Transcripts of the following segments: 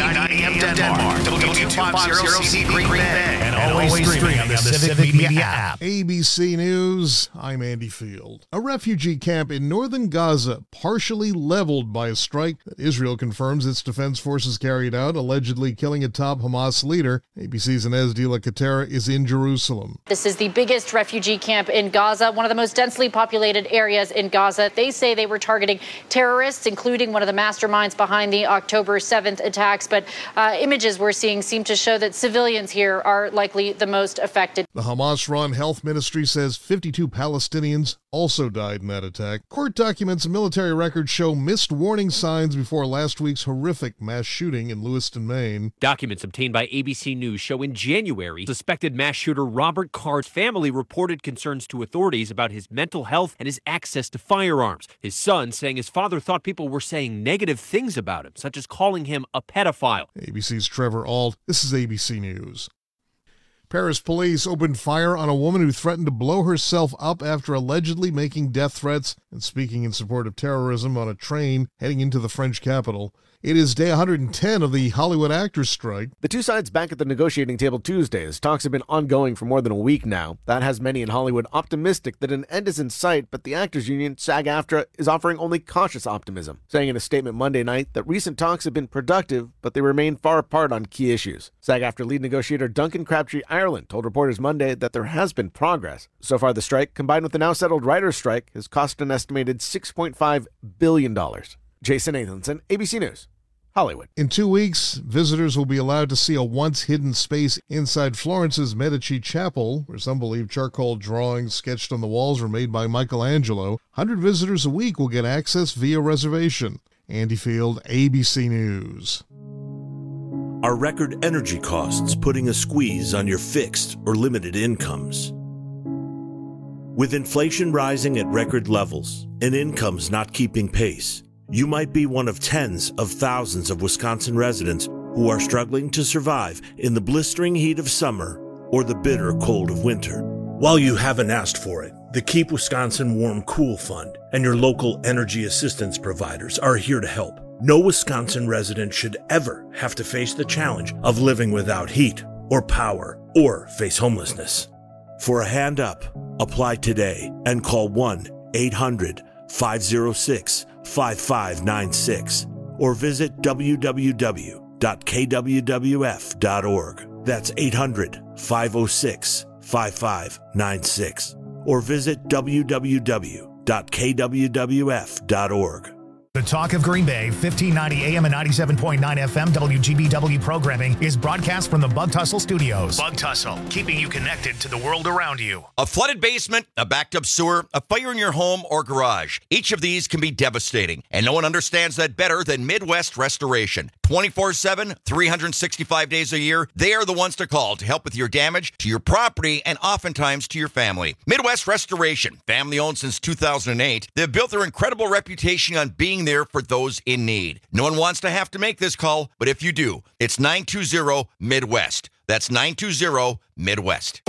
1590 AM Denmark, W250C Green Bay, and always streaming on the Civic Media app. ABC News, I'm Andy Field. A refugee camp in northern Gaza partially leveled by a strike that Israel confirms its defense forces carried out, allegedly killing a top Hamas leader. ABC's Inez de la Catera is in Jerusalem. This is the biggest refugee camp in Gaza, one of the most densely populated areas in Gaza. They say they were targeting terrorists, including one of the masterminds behind the October 7th attacks. But images we're seeing seem to show that civilians here are likely the most affected. The Hamas-run health ministry says 52 Palestinians also died in that attack. Court documents and military records show missed warning signs before last week's horrific mass shooting in Lewiston, Maine. Documents obtained by ABC News show in January, suspected mass shooter Robert Carr's family reported concerns to authorities about his mental health and his access to firearms. His son saying his father thought people were saying negative things about him, such as calling him a pedophile. ABC's Trevor Ault. This is ABC News. Paris police opened fire on a woman who threatened to blow herself up after allegedly making death threats and speaking in support of terrorism on a train heading into the French capital. It is day 110 of the Hollywood actors' strike. The two sides back at the negotiating table Tuesday, as talks have been ongoing for more than a week now. That has many in Hollywood optimistic that an end is in sight, but the actors union, SAG-AFTRA, is offering only cautious optimism, saying in a statement Monday night that recent talks have been productive, but they remain far apart on key issues. SAG-AFTRA lead negotiator Duncan Crabtree Ireland told reporters Monday that there has been progress. So far, the strike, combined with the now settled writers' strike, has cost an estimated $6.5 billion. Jason Nathanson, ABC News, Hollywood. In 2 weeks, visitors will be allowed to see a once-hidden space inside Florence's Medici Chapel, where some believe charcoal drawings sketched on the walls were made by Michelangelo. 100 visitors a week will get access via reservation. Andy Field, ABC News. Are record energy costs putting a squeeze on your fixed or limited incomes? With inflation rising at record levels and incomes not keeping pace, you might be one of tens of thousands of Wisconsin residents who are struggling to survive in the blistering heat of summer or the bitter cold of winter. While you haven't asked for it, the Keep Wisconsin Warm Cool Fund and your local energy assistance providers are here to help. No Wisconsin resident should ever have to face the challenge of living without heat or power or face homelessness. For a hand up, apply today and call 1-800-506-5596 or visit www.kwwf.org. That's 800-506-5596 or visit www.kwwf.org. The Talk of Green Bay, 1590 AM and 97.9 FM WGBW programming is broadcast from the Bug Tussle Studios. Bug Tussle, keeping you connected to the world around you. A flooded basement, a backed up sewer, a fire in your home or garage. Each of these can be devastating, and no one understands that better than Midwest Restoration. 24/7, 365 days a year, they are the ones to call to help with your damage to your property and oftentimes to your family. Midwest Restoration, family owned since 2008, they've built their incredible reputation on being there for those in need. No one wants to have to make this call, but if you do, it's 920-MIDWEST. That's 920-MIDWEST.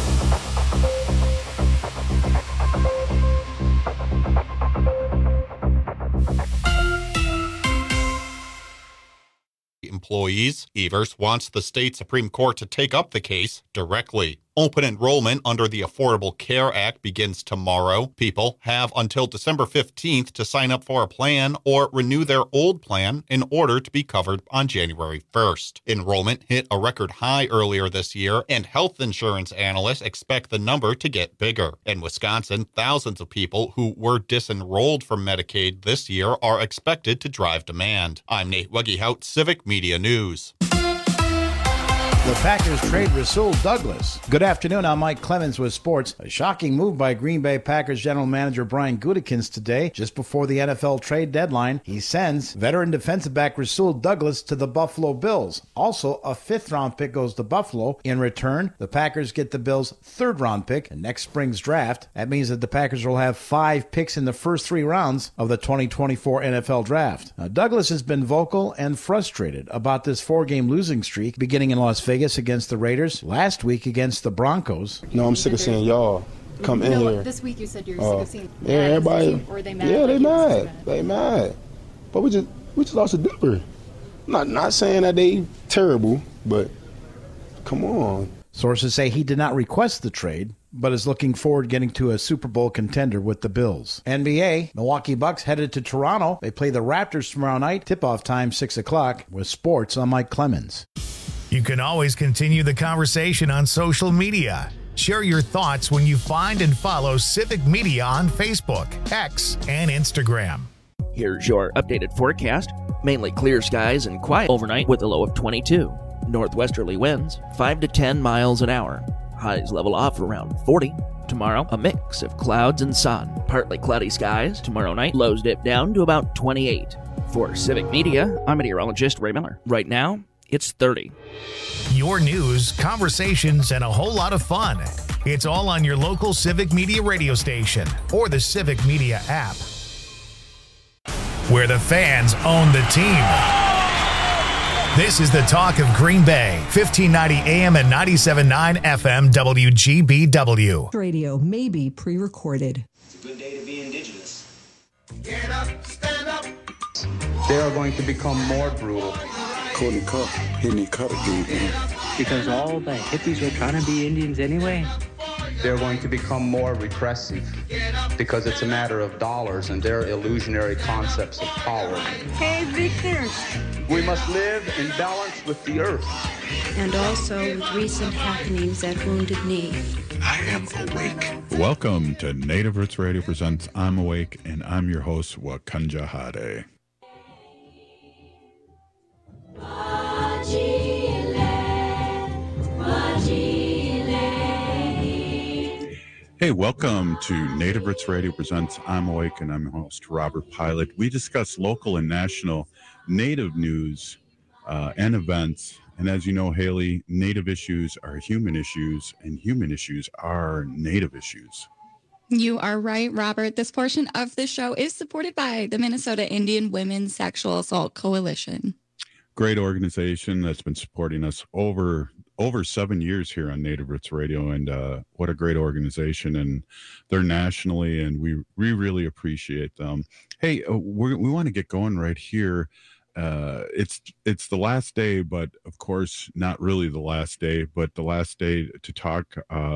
Employees, Evers wants the state Supreme Court to take up the case directly. Open enrollment under the Affordable Care Act begins tomorrow. People have until December 15th to sign up for a plan or renew their old plan in order to be covered on January 1st. Enrollment hit a record high earlier this year, and health insurance analysts expect the number to get bigger. In Wisconsin, thousands of people who were disenrolled from Medicaid this year are expected to drive demand. I'm Nate Weggehout, Civic Media News. The Packers trade Rasul Douglas. Good afternoon, I'm Mike Clemens with sports. A shocking move by Green Bay Packers general manager Brian Gutekunst today, just before the NFL trade deadline. He sends veteran defensive back Rasul Douglas to the Buffalo Bills. Also, a fifth-round pick goes to Buffalo. In return, the Packers get the Bills' third-round pick in next spring's draft. That means that the Packers will have 5 picks in the first 3 rounds of the 2024 NFL draft. Now, Douglas has been vocal and frustrated about this 4-game losing streak beginning in Las Vegas against the Raiders, last week against the Broncos. No, I'm sick of seeing y'all come in here. This week you said you're sick of seeing everybody. Or are they mad? Yeah, they mad. They mad. But we just lost to Denver. Not saying that they terrible, but come on. Sources say he did not request the trade, but is looking forward to getting to a Super Bowl contender with the Bills. NBA, Milwaukee Bucks headed to Toronto. They play the Raptors tomorrow night. Tip-off time 6 o'clock. With sports, I'm Mike Clemens. You can always continue the conversation on social media. Share your thoughts when you find and follow Civic Media on Facebook, X, and Instagram. Here's your updated forecast. Mainly clear skies and quiet overnight with a low of 22. Northwesterly winds 5 to 10 miles an hour. Highs level off around 40. Tomorrow, a mix of clouds and sun. Partly cloudy skies. Tomorrow night, lows dip down to about 28. For Civic Media, I'm meteorologist Ray Miller. Right now, it's 30. Your news, conversations, and a whole lot of fun. It's all on your local Civic Media radio station or the Civic Media app, where the fans own the team. This is the talk of Green Bay, 1590 AM and 97.9 FM WGBW. Radio may be pre-recorded. It's a good day to be indigenous. Get up, stand up. They are going to become more brutal. Courtney Cup hitting the cut again. Because all the hippies were trying to be Indians anyway. They're going to become more repressive because it's a matter of dollars and their illusionary concepts of power. Hey, Victor. We must live in balance with the earth. And also with recent happenings at Wounded Knee. I am awake. Welcome to Native Roots Radio presents I'm Awake, and I'm your host, Wakanja Hade. Hey, welcome to Native Roots Radio presents I'm Awake, and I'm your host, Robert Pilot. We discuss local and national Native news and events. And as you know, Haley, Native issues are human issues, and human issues are Native issues. You are right, Robert. This portion of the show is supported by the Minnesota Indian Women's Sexual Assault Coalition. Great organization that's been supporting us over 7 years here on Native Roots Radio, and what a great organization, and they're nationally, and we really appreciate them. Hey, we want to get going right here. It's the last day, but of course not really the last day, but the last day to talk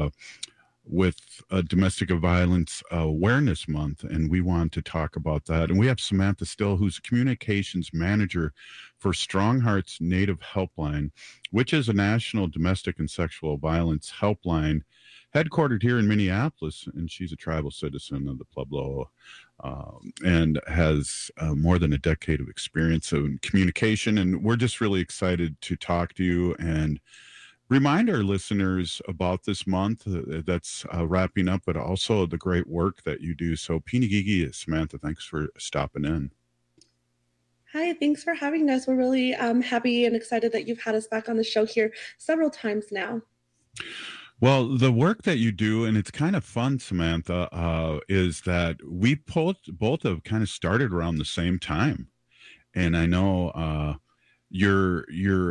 with Domestic Violence Awareness Month, and we want to talk about that. And we have Samantha Still, who's communications manager for Strong Hearts Native Helpline, which is a national domestic and sexual violence helpline headquartered here in Minneapolis, and she's a tribal citizen of the Pueblo and has more than a decade of experience in communication. And we're just really excited to talk to you and remind our listeners about this month that's wrapping up, but also the great work that you do. So Pinigigi, Samantha, thanks for stopping in. Hi, thanks for having us. We're really happy and excited that you've had us back on the show here several times now. Well, the work that you do, and it's kind of fun, Samantha, is that we both have kind of started around the same time. And I know your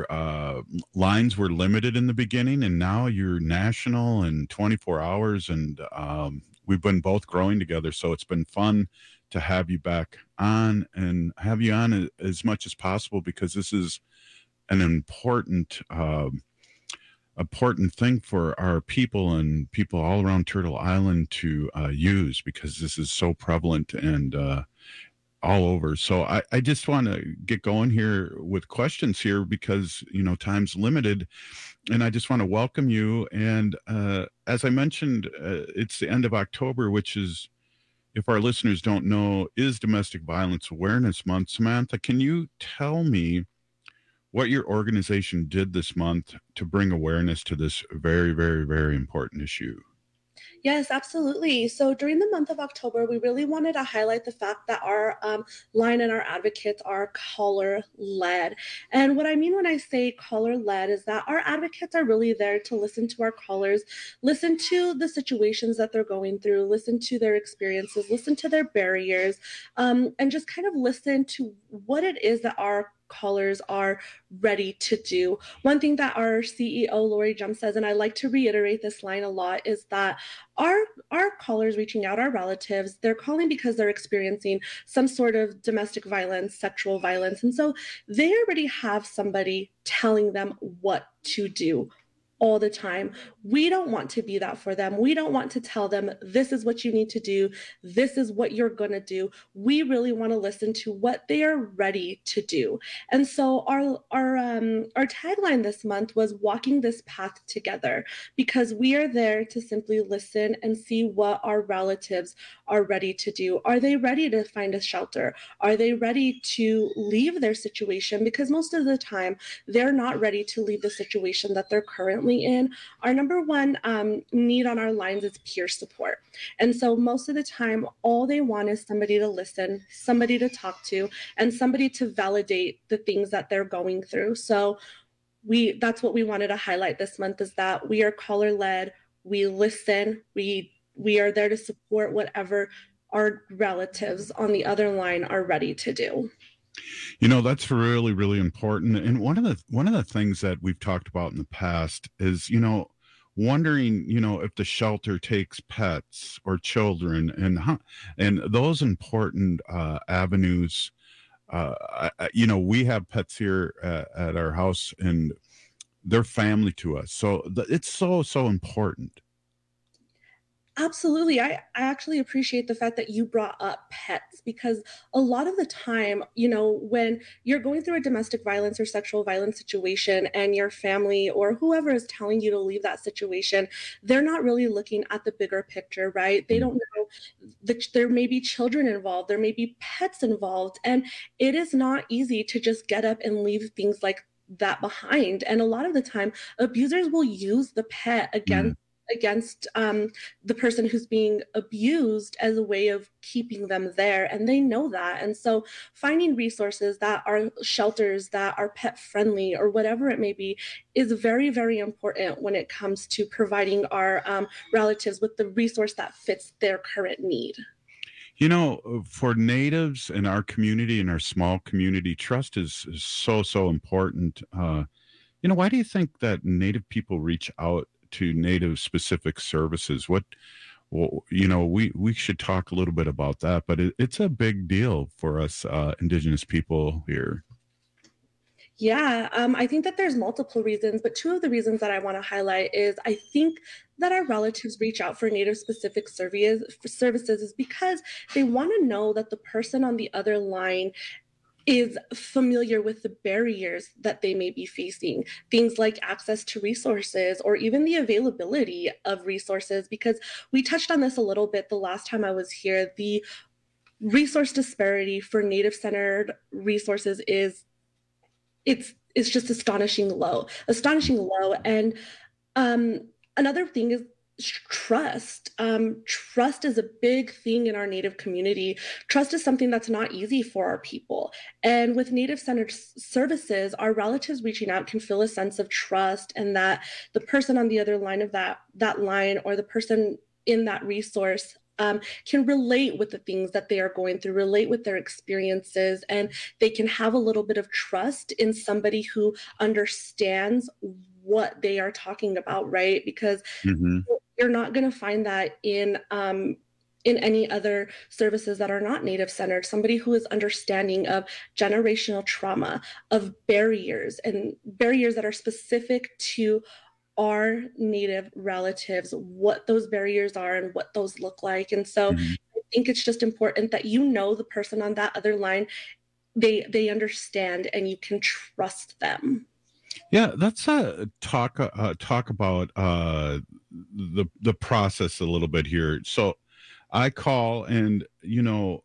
lines were limited in the beginning, and now you're national and 24 hours, and we've been both growing together. So it's been fun to have you back on and have you on as much as possible, because this is an important thing for our people and people all around Turtle Island to use, because this is so prevalent and all over. So I just want to get going here with questions here, because, you know, time's limited, and I just want to welcome you. And as I mentioned, it's the end of October, which is, if our listeners don't know, is Domestic Violence Awareness Month. Samantha, can you tell me what your organization did this month to bring awareness to this very, very, very important issue? Yes, absolutely. So during the month of October, we really wanted to highlight the fact that our line and our advocates are caller-led. And what I mean when I say caller-led is that our advocates are really there to listen to our callers, listen to the situations that they're going through, listen to their experiences, listen to their barriers, and just kind of listen to what it is that our callers are ready to do. One thing that our CEO, Lori Jump, says, and I like to reiterate this line a lot, is that our callers reaching out, our relatives, they're calling because they're experiencing some sort of domestic violence, sexual violence. And so they already have somebody telling them what to do all the time. We don't want to be that for them. We don't want to tell them, this is what you need to do. This is what you're going to do. We really want to listen to what they are ready to do. And so our tagline this month was walking this path together, because we are there to simply listen and see what our relatives are ready to do. Are they ready to find a shelter? Are they ready to leave their situation? Because most of the time, they're not ready to leave the situation that they're currently in. Our number one need on our lines is peer support. And so most of the time, all they want is somebody to listen, somebody to talk to, and somebody to validate the things that they're going through. So that's what we wanted to highlight this month, is that we are caller led, we listen, we are there to support whatever our relatives on the other line are ready to do. You know, that's really, really important. And one of the things that we've talked about in the past is, you know, wondering, you know, if the shelter takes pets or children, and those important avenues. You know, we have pets here at our house, and they're family to us. So it's so important. Absolutely. I actually appreciate the fact that you brought up pets, because a lot of the time, you know, when you're going through a domestic violence or sexual violence situation and your family or whoever is telling you to leave that situation, they're not really looking at the bigger picture, right? They don't know that there may be children involved, there may be pets involved, and it is not easy to just get up and leave things like that behind. And a lot of the time, abusers will use the pet against the person who's being abused as a way of keeping them there, and they know that. And so finding resources that are shelters that are pet friendly or whatever it may be is very, very important when it comes to providing our relatives with the resource that fits their current need. You know, for Natives in our community, in our small community, trust is so important. You know, why do you think that Native people reach out to Native specific services? You know, we should talk a little bit about that, but it's a big deal for us Indigenous people here. Yeah, I think that there's multiple reasons, but two of the reasons that I want to highlight is I think that our relatives reach out for Native specific services is because they want to know that the person on the other line is familiar with the barriers that they may be facing, things like access to resources or even the availability of resources, because we touched on this a little bit the last time I was here. The resource disparity for Native-centered resources is just astonishingly low. And another thing is trust. Trust is a big thing in our Native community. Trust is something that's not easy for our people. And with Native-centered services, our relatives reaching out can feel a sense of trust, and that the person on the other line of that line, or the person in that resource, can relate with the things that they are going through, relate with their experiences, and they can have a little bit of trust in somebody who understands what they are talking about, right? Because you're not going to find that in any other services that are not Native-centered. Somebody who is understanding of generational trauma, of barriers, and barriers that are specific to our Native relatives, what those barriers are and what those look like. And so I think it's just important that you know the person on that other line, they understand, and you can trust them. Yeah, let's talk about the process a little bit here. So I call, and you know,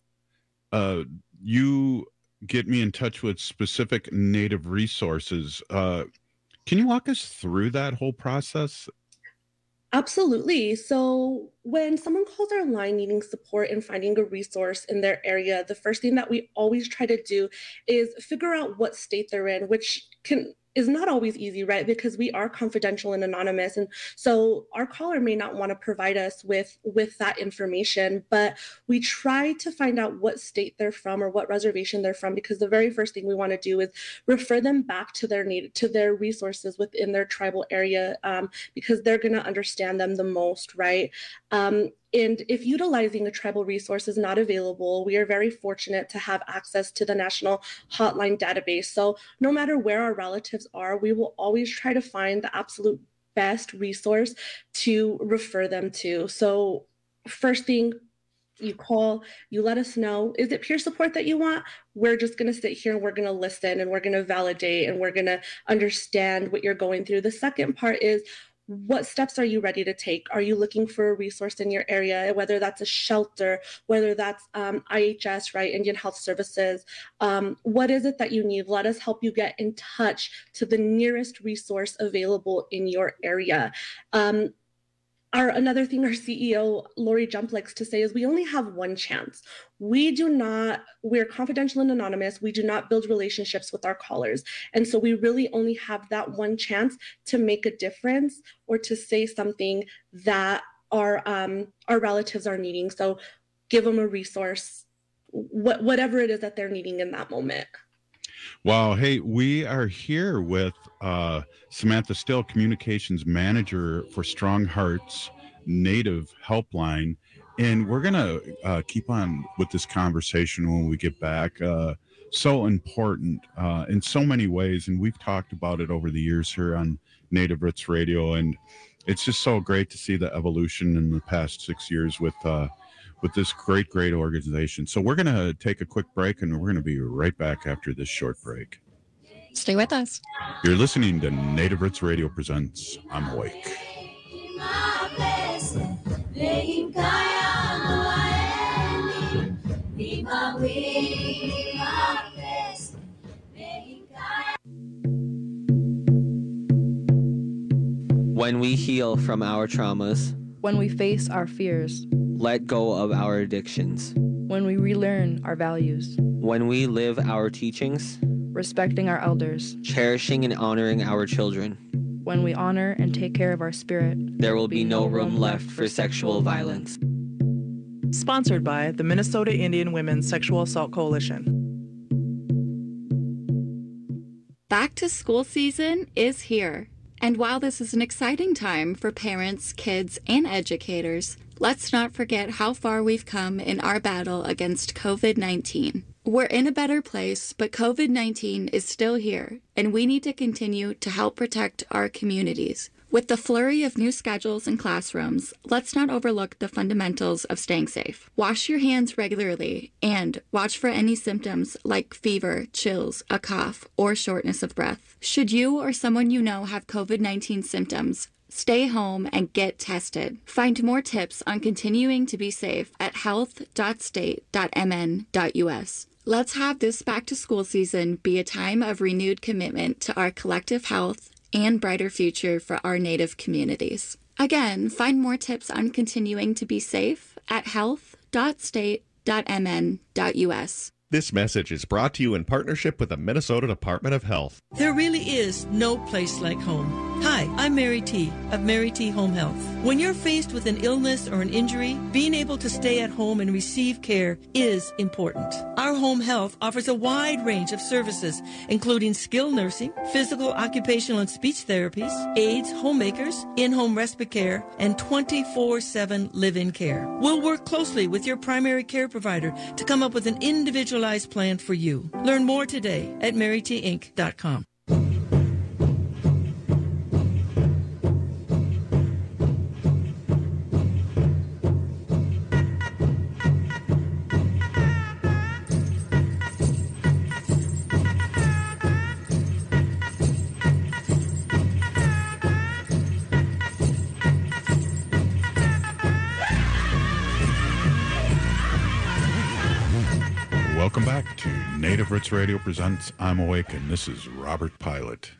you get me in touch with specific Native resources. Can you walk us through that whole process? Absolutely. So when someone calls our line needing support in finding a resource in their area, the first thing that we always try to do is figure out what state they're in, which is not always easy, right? Because we are confidential and anonymous. And so our caller may not want to provide us with that information, but we try to find out what state they're from or what reservation they're from, because the very first thing we want to do is refer them back to their resources within their tribal area, because they're going to understand them the most, right? And if utilizing a tribal resource is not available, we are very fortunate to have access to the National Hotline database. So no matter where our relatives are, we will always try to find the absolute best resource to refer them to. So first thing, you call, you let us know, is it peer support that you want? We're just going to sit here and we're going to listen and we're going to validate and we're going to understand what you're going through. The second part is, what steps are you ready to take? Are you looking for a resource in your area, whether that's a shelter, whether that's IHS, right, Indian Health Services? What is it that you need? Let us help you get in touch to the nearest resource available in your area. Another thing our CEO, Lori Jump, likes to say is we only have one chance. We're confidential and anonymous. We do not build relationships with our callers. And so we really only have that one chance to make a difference or to say something that our relatives are needing. So give them a resource, whatever it is that they're needing in that moment. Wow. Hey, we are here with Samantha Still, Communications Manager for Strong Hearts Native Helpline. And we're going to keep on with this conversation when we get back. So important in so many ways. And we've talked about it over the years here on Native Roots Radio. And it's just so great to see the evolution in the past 6 years with this great organization. So we're going to take a quick break, and we're going to be right back after this short break. Stay with us. You're listening to Native Roots Radio Presents I'm Awake. When we heal from our traumas, when we face our fears, let go of our addictions, when we relearn our values, when we live our teachings, respecting our elders, cherishing and honoring our children, when we honor and take care of our spirit, there will be no room left for sexual violence. Sponsored by the Minnesota Indian Women's Sexual Assault Coalition. Back to school season is here. And while this is an exciting time for parents, kids, and educators, let's not forget how far we've come in our battle against COVID-19. We're in a better place, but COVID-19 is still here, and we need to continue to help protect our communities. With the flurry of new schedules and classrooms, let's not overlook the fundamentals of staying safe. Wash your hands regularly and watch for any symptoms like fever, chills, a cough, or shortness of breath. Should you or someone you know have COVID-19 symptoms, stay home and get tested. Find more tips on continuing to be safe at health.state.mn.us. Let's have this back-to-school season be a time of renewed commitment to our collective health and brighter future for our Native communities. Again, find more tips on continuing to be safe at health.state.mn.us. This message is brought to you in partnership with the Minnesota Department of Health. There really is no place like home. Hi, I'm Mary T. of Mary T. Home Health. When you're faced with an illness or an injury, being able to stay at home and receive care is important. Our home health offers a wide range of services, including skilled nursing, physical, occupational, and speech therapies, aides, homemakers, in-home respite care, and 24/7 live-in care. We'll work closely with your primary care provider to come up with an individualized plan for you. Learn more today at marytinc.com. Welcome back to Native Roots Radio Presents I'm Awake, and this is Robert Pilot.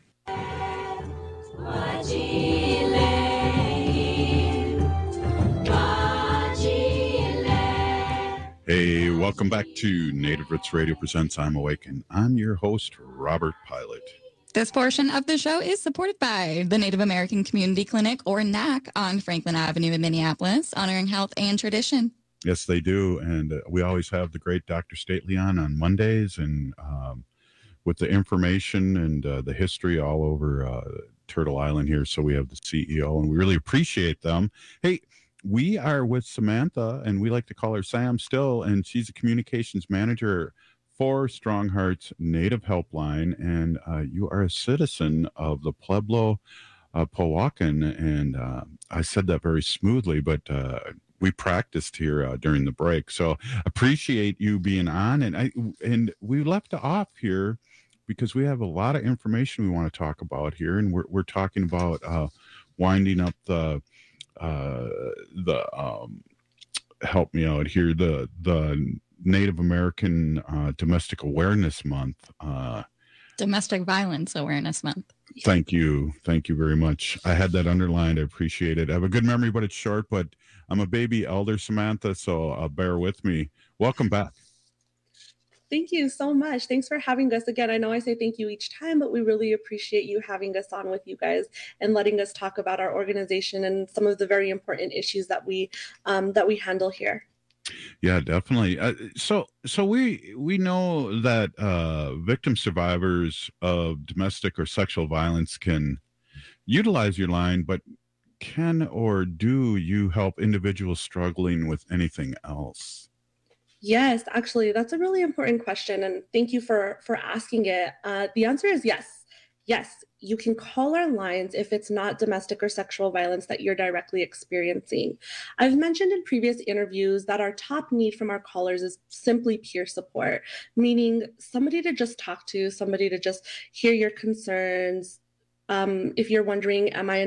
Hey, welcome back to Native Roots Radio Presents I'm Awake, and I'm your host, Robert Pilot. This portion of the show is supported by the Native American Community Clinic, or NAC, on Franklin Avenue in Minneapolis, honoring health and tradition. Yes, they do. And we always have the great Dr. Stately on Mondays, and with the information and the history all over Turtle Island here. So we have the CEO, and we really appreciate them. Hey, we are with Samantha, and we like to call her Sam still, and she's a communications manager for Strong Hearts Native Helpline, and you are a citizen of the Pueblo Powhatan, and I said that very smoothly, but we practiced here during the break, so appreciate you being on. And we left off here because we have a lot of information we want to talk about here, and we're talking about winding up the help me out here, the Native American Domestic Awareness Month. Domestic Violence Awareness Month. Thank you very much. I had that underlined. I appreciate it. I have a good memory, but it's short. But I'm a baby elder, Samantha, so bear with me. Welcome back. Thank you so much. Thanks for having us again. I know I say thank you each time, but we really appreciate you having us on with you guys and letting us talk about our organization and some of the very important issues that we handle here. Yeah, definitely. So we know that victim survivors of domestic or sexual violence can utilize your line, but can or do you help individuals struggling with anything else? Yes, actually, that's a really important question, and thank you for asking it. The answer is yes. Yes, you can call our lines if it's not domestic or sexual violence that you're directly experiencing. I've mentioned in previous interviews that our top need from our callers is simply peer support, meaning somebody to just talk to, somebody to just hear your concerns. If you're wondering,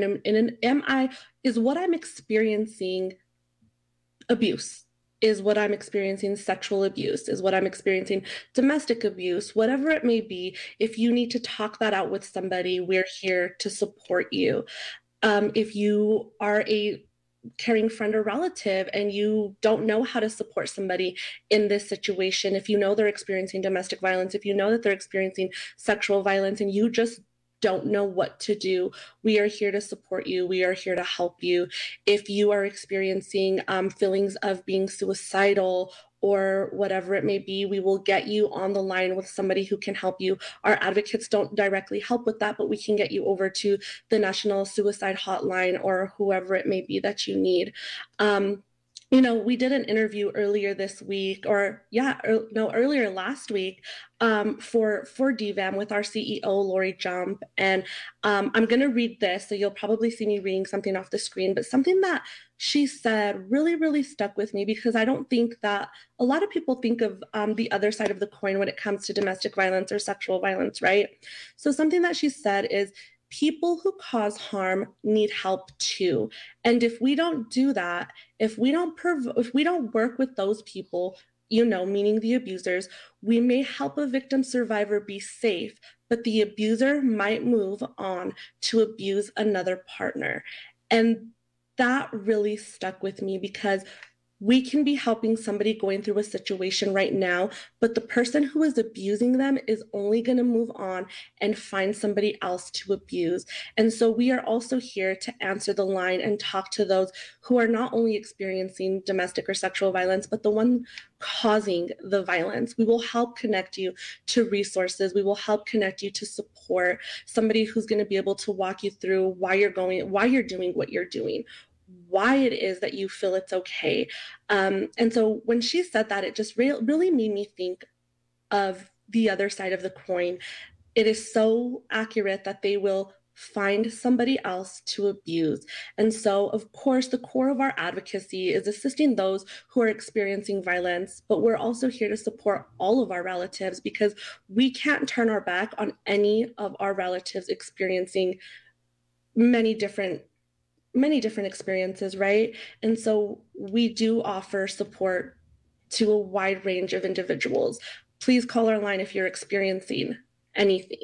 is what I'm experiencing abuse? Is what I'm experiencing sexual abuse? Is what I'm experiencing domestic abuse? Whatever it may be, if you need to talk that out with somebody, we're here to support you. If you are a caring friend or relative and you don't know how to support somebody in this situation, if you know they're experiencing domestic violence, if you know that they're experiencing sexual violence and you just don't know what to do, we are here to support you. We are here to help you. If you are experiencing feelings of being suicidal or whatever it may be, we will get you on the line with somebody who can help you. Our advocates don't directly help with that, but we can get you over to the National Suicide Hotline or whoever it may be that you need. We did an interview earlier this week, earlier last week for DVAM with our CEO, Lori Jump. And I'm going to read this, so you'll probably see me reading something off the screen, but something that she said really, really stuck with me because I don't think that a lot of people think of the other side of the coin when it comes to domestic violence or sexual violence, right? So something that she said is, people who cause harm need help too. And if we don't do that, if we don't work with those people, meaning the abusers, we may help a victim survivor be safe, but the abuser might move on to abuse another partner. And that really stuck with me because we can be helping somebody going through a situation right now, but the person who is abusing them is only going to move on and find somebody else to abuse. And so we are also here to answer the line and talk to those who are not only experiencing domestic or sexual violence, but the one causing the violence. We will help connect you to resources. We will help connect you to support, somebody who's going to be able to walk you through why you're doing what you're doing, why it is that you feel it's okay. And so when she said that, it just really made me think of the other side of the coin. It is so accurate that they will find somebody else to abuse. And so, of course, the core of our advocacy is assisting those who are experiencing violence, but we're also here to support all of our relatives because we can't turn our back on any of our relatives experiencing many different experiences, right? And so we do offer support to a wide range of individuals. Please call our line if you're experiencing anything.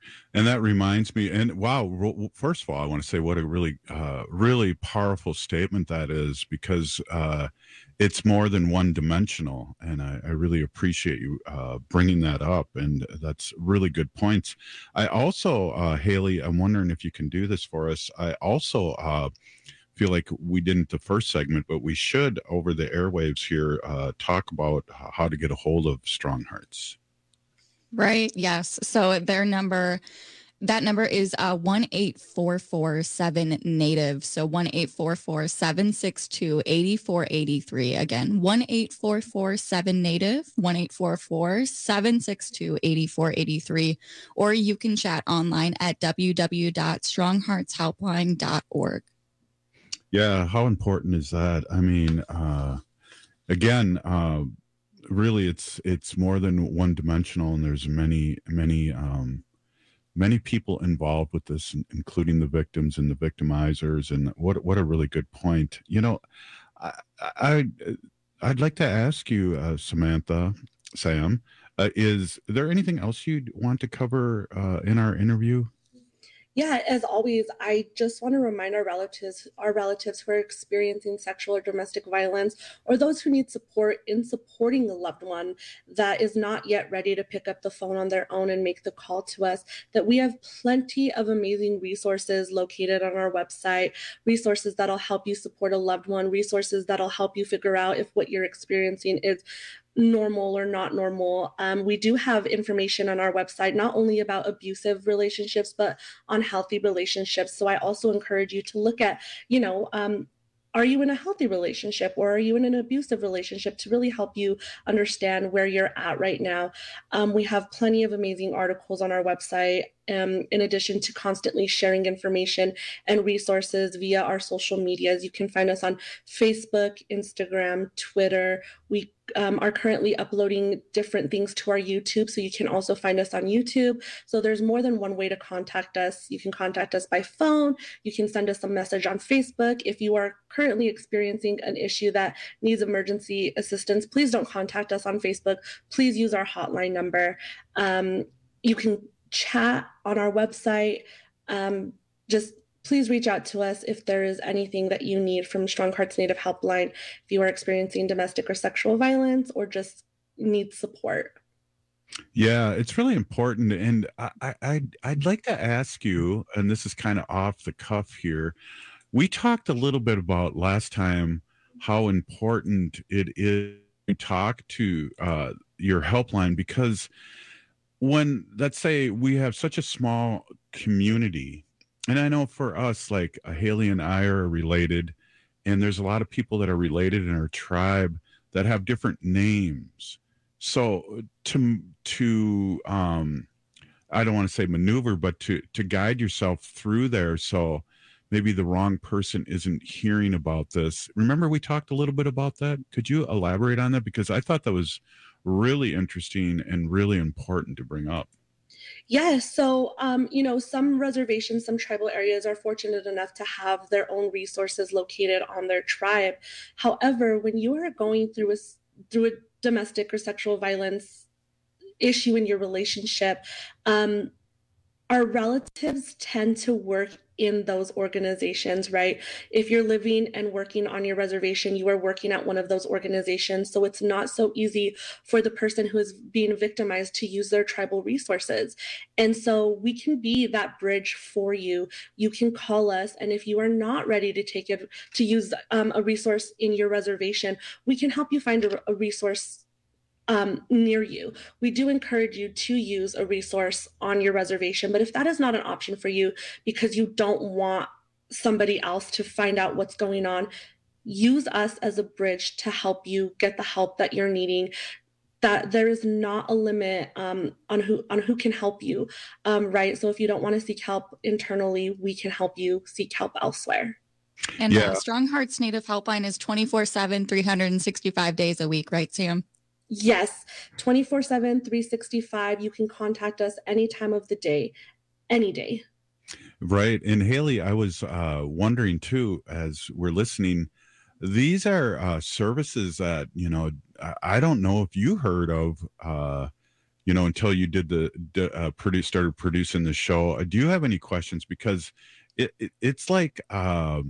And that reminds me, and wow, first of all, I want to say what a really, really powerful statement that is, because it's more than one dimensional. And I really appreciate you bringing that up. And that's really good points. I also, Haley, I'm wondering if you can do this for us. I also feel like we didn't the first segment, but we should over the airwaves here talk about how to get a hold of Strong Hearts. Right. Yes. So that number is 1-844-7-NATIVE. So 1-844-762-8483. Again, 1-844-7-NATIVE, 1-844-762-8483. Or you can chat online at www.strongheartshelpline.org. Yeah. How important is that? I mean, again, really, it's more than one dimensional, and there's many people involved with this, including the victims and the victimizers. And what a really good point. You know, I'd like to ask you, Sam, is there anything else you'd want to cover in our interview? Yeah, as always, I just want to remind our relatives who are experiencing sexual or domestic violence, or those who need support in supporting a loved one that is not yet ready to pick up the phone on their own and make the call to us, that we have plenty of amazing resources located on our website, resources that'll help you support a loved one, resources that'll help you figure out if what you're experiencing is normal or not normal. We do have information on our website, not only about abusive relationships, but on healthy relationships. So I also encourage you to look at, are you in a healthy relationship or are you in an abusive relationship, to really help you understand where you're at right now. We have plenty of amazing articles on our website, in addition to constantly sharing information and resources via our social medias. You can find us on Facebook, Instagram, Twitter. We are currently uploading different things to our YouTube, so you can also find us on YouTube. So there's more than one way to contact us. You can contact us by phone. You can send us a message on Facebook. If you are currently experiencing an issue that needs emergency assistance, please don't contact us on Facebook. Please use our hotline number. You can chat on our website. Just please reach out to us if there is anything that you need from Strong Hearts Native Helpline, if you are experiencing domestic or sexual violence or just need support. Yeah, it's really important. And I'd like to ask you, and this is kind of off the cuff here, we talked a little bit about last time how important it is to talk to your helpline, because when, let's say, we have such a small community, and I know for us, like Haley and I are related, and there's a lot of people that are related in our tribe that have different names. So to I don't want to say maneuver, but to guide yourself through there, so maybe the wrong person isn't hearing about this. Remember, we talked a little bit about that. Could you elaborate on that? Because I thought that was really interesting and really important to bring up. Yes. So, some reservations, some tribal areas are fortunate enough to have their own resources located on their tribe. However, when you are going through a domestic or sexual violence issue in your relationship, our relatives tend to work in those organizations, right? If you're living and working on your reservation, you are working at one of those organizations. So it's not so easy for the person who is being victimized to use their tribal resources. And so we can be that bridge for you. You can call us. And if you are not ready to use a resource in your reservation, we can help you find a resource near you. We do encourage you to use a resource on your reservation, but if that is not an option for you because you don't want somebody else to find out what's going on, use us as a bridge to help you get the help that you're needing. That there is not a limit on who can help you, right? So if you don't want to seek help internally, we can help you seek help elsewhere. And Strong Hearts Native Helpline is 24/7, 365 days a week, right, Sam? Yes, 24/7, 365. You can contact us any time of the day, any day. Right. And Haley, I was wondering too, as we're listening, these are services that, I don't know if you heard of, until you did started producing the show. Do you have any questions? Because it's like the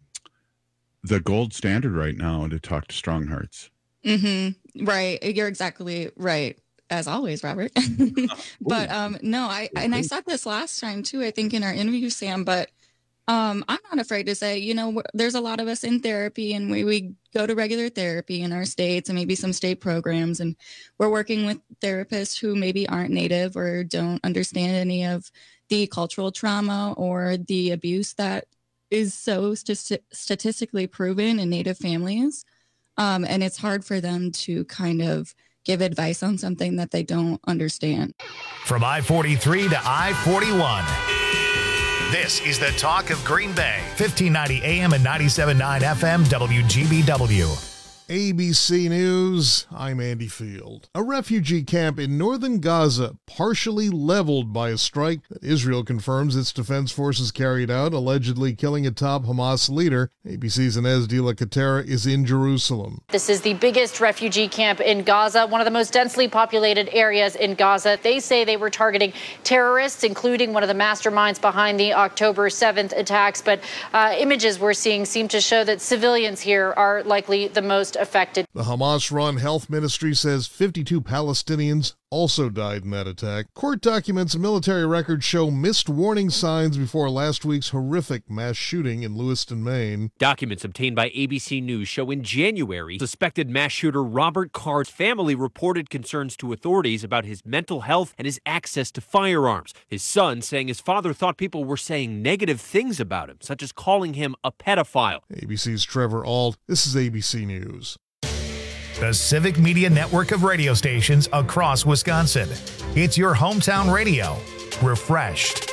gold standard right now to talk to Strong Hearts. Mm-hmm. Right. You're exactly right. As always, Robert. But no, I said this last time too, I think in our interview, Sam, but I'm not afraid to say, there's a lot of us in therapy, and we go to regular therapy in our states and maybe some state programs, and we're working with therapists who maybe aren't Native or don't understand any of the cultural trauma or the abuse that is so statistically proven in Native families. And it's hard for them to kind of give advice on something that they don't understand. From I-43 to I-41. This is the talk of Green Bay. 1590 AM and 97.9 FM WGBW. ABC News, I'm Andy Field. A refugee camp in northern Gaza partially leveled by a strike that Israel confirms its defense forces carried out, allegedly killing a top Hamas leader. ABC's Inez de la Catera is in Jerusalem. This is the biggest refugee camp in Gaza, one of the most densely populated areas in Gaza. They say they were targeting terrorists, including one of the masterminds behind the October 7th attacks. But images we're seeing seem to show that civilians here are likely the most affected. The Hamas-run health ministry says 52 Palestinians also died in that attack. Court documents and military records show missed warning signs before last week's horrific mass shooting in Lewiston, Maine. Documents obtained by ABC News show in January, suspected mass shooter Robert Card's family reported concerns to authorities about his mental health and his access to firearms. His son saying his father thought people were saying negative things about him, such as calling him a pedophile. ABC's Trevor Ault. This is ABC News. The Civic Media network of radio stations across Wisconsin. It's your hometown radio. Refreshed.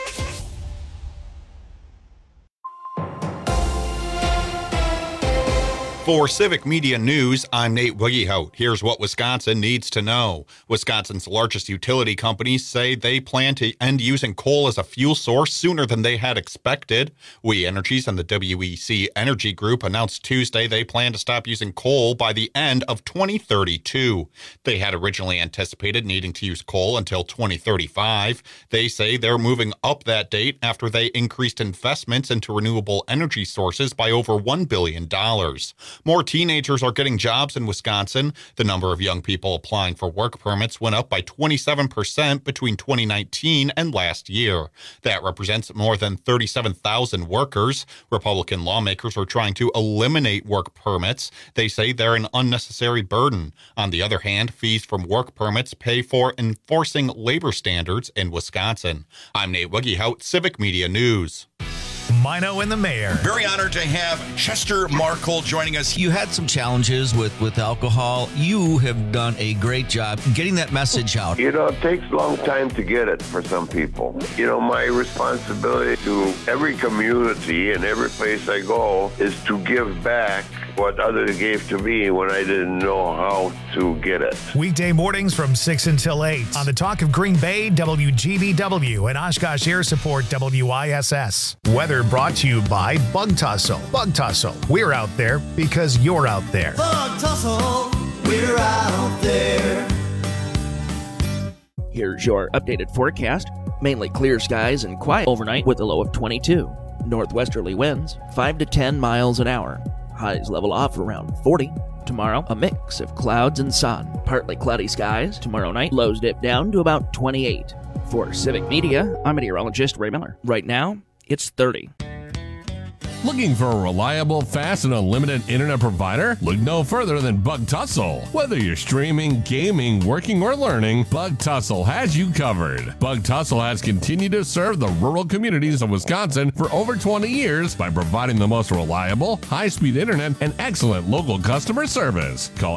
For Civic Media News, I'm Nate Wiggyhout. Here's what Wisconsin needs to know. Wisconsin's largest utility companies say they plan to end using coal as a fuel source sooner than they had expected. We Energies and the WEC Energy Group announced Tuesday they plan to stop using coal by the end of 2032. They had originally anticipated needing to use coal until 2035. They say they're moving up that date after they increased investments into renewable energy sources by over $1 billion. More teenagers are getting jobs in Wisconsin. The number of young people applying for work permits went up by 27% between 2019 and last year. That represents more than 37,000 workers. Republican lawmakers are trying to eliminate work permits. They say they're an unnecessary burden. On the other hand, fees from work permits pay for enforcing labor standards in Wisconsin. I'm Nate Wiggyhout, Civic Media News. Mino and the Mayor. Very honored to have Chester Markle joining us. You had some challenges with alcohol. You have done a great job getting that message out. It takes a long time to get it for some people. My responsibility to every community and every place I go is to give back what others gave to me when I didn't know how to get it. Weekday mornings from 6 until 8 on the Talk of Green Bay, WGBW, and Oshkosh Air Support, WISS. Weather brought to you by Bug Tussle. Bug Tussle. We're out there because you're out there. Bug Tussle. We're out there. Here's your updated forecast. Mainly clear skies and quiet overnight with a low of 22. Northwesterly winds 5 to 10 miles an hour. Highs level off around 40. Tomorrow, a mix of clouds and sun. Partly cloudy skies. Tomorrow night, lows dip down to about 28. For Civic Media, I'm meteorologist Ray Miller. Right now, it's 30. Looking for a reliable, fast, and unlimited internet provider? Look no further than Bug Tussle. Whether you're streaming, gaming, working, or learning, Bug Tussle has you covered. Bug Tussle has continued to serve the rural communities of Wisconsin for over 20 years by providing the most reliable, high-speed internet and excellent local customer service. Call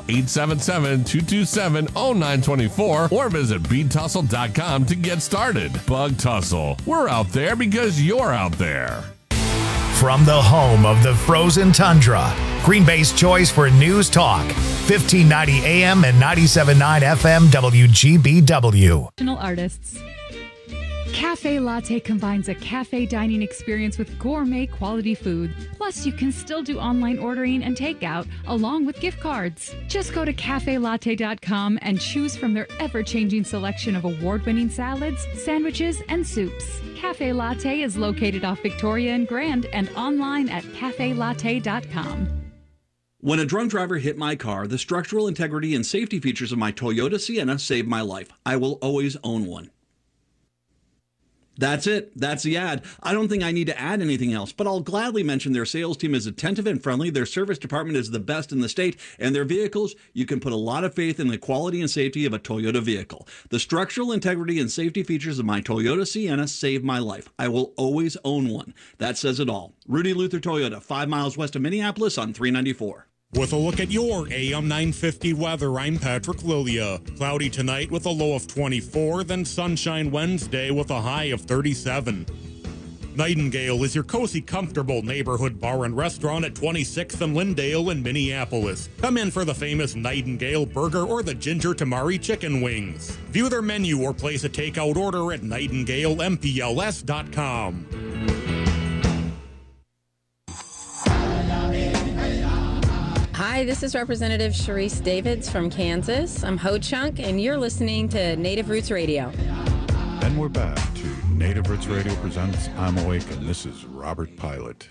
877-227-0924 or visit btussle.com to get started. Bug Tussle. We're out there because you're out there. From the home of the frozen tundra, Green Bay's choice for news talk, 1590 AM and 97.9 FM WGBW. Artists. Cafe Latte combines a cafe dining experience with gourmet quality food. Plus, you can still do online ordering and takeout along with gift cards. Just go to cafelatte.com and choose from their ever-changing selection of award-winning salads, sandwiches, and soups. Cafe Latte is located off Victoria and Grand and online at cafelatte.com. When a drunk driver hit my car, the structural integrity and safety features of my Toyota Sienna saved my life. I will always own one. That's it. That's the ad. I don't think I need to add anything else, but I'll gladly mention their sales team is attentive and friendly. Their service department is the best in the state, and their vehicles, you can put a lot of faith in the quality and safety of a Toyota vehicle. The structural integrity and safety features of my Toyota Sienna saved my life. I will always own one. That says it all. Rudy Luther Toyota, 5 miles west of Minneapolis on 394. With a look at your AM 950 weather, I'm Patrick Lilia. Cloudy tonight with a low of 24, then sunshine Wednesday with a high of 37. Nightingale is your cozy, comfortable neighborhood bar and restaurant at 26th and Lyndale in Minneapolis. Come in for the famous Nightingale burger or the ginger tamari chicken wings. View their menu or place a takeout order at nightingalempls.com. Hi, this is Representative Sharice Davids from Kansas. I'm Ho Chunk, and you're listening to Native Roots Radio. And we're back to Native Roots Radio presents I'm Awake, and this is Robert Pilot.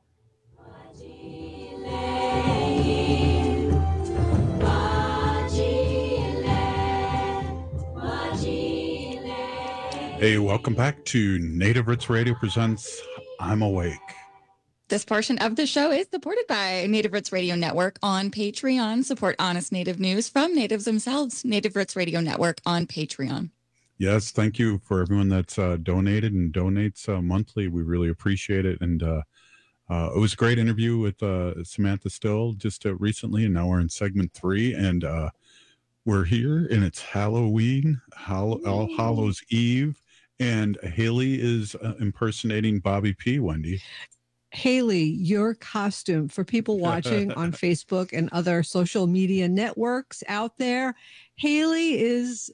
Hey, welcome back to Native Roots Radio presents I'm Awake. This portion of the show is supported by Native Roots Radio Network on Patreon. Support honest Native news from natives themselves. Native Roots Radio Network on Patreon. Yes, thank you for everyone that's donated and donates monthly. We really appreciate it. And it was a great interview with Samantha Still just recently, and now we're in segment 3. And we're here, and it's Halloween, All Hallows Eve, and Haley is impersonating Bobby P. Wendy. Haley, your costume for people watching on Facebook and other social media networks out there, Haley is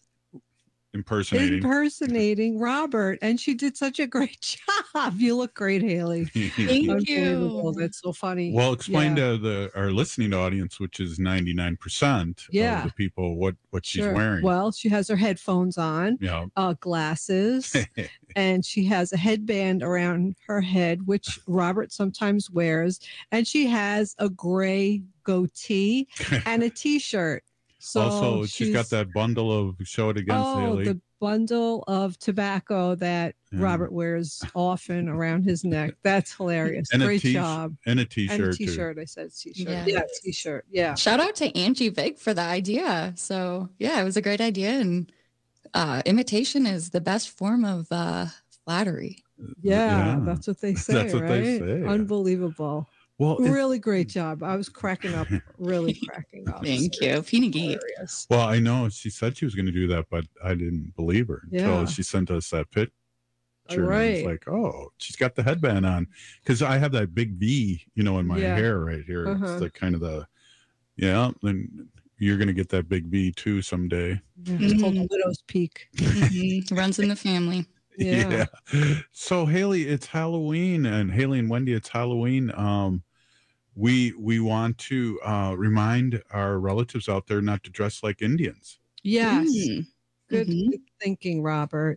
impersonating Robert, and she did such a great job. You look great, Haley. Thank you. That's so funny. Well, explain to our listening audience, which is 99% of the people, what she's wearing. Well, she has her headphones on, glasses, and she has a headband around her head, which Robert sometimes wears, and she has a gray goatee and a T-shirt. So also, she's got that bundle of show it against Haley. The bundle of tobacco that Robert wears often around his neck. That's hilarious. And great job. And a T-shirt. And a T-shirt. I said T-shirt. Yeah. Yeah, T-shirt. Yeah. Shout out to Angie Vig for the idea. So yeah, it was a great idea, and imitation is the best form of flattery. Yeah, that's what they say. That's what they right? say. Unbelievable. Well, really great job. I was cracking up, really cracking up. Thank you. Finigi. Well, I know she said she was going to do that, but I didn't believe her until Yeah. she sent us that picture. Right. It's like, oh, she's got the headband on, because I have that big V, in my hair right here. It's like kind of then you're going to get that big V too someday. It's called the widow's peak. Runs in the family. Yeah. So Haley, it's Halloween, and Haley and Wendy, it's Halloween. We want to remind our relatives out there not to dress like Indians. Yes. Good thinking, Robert.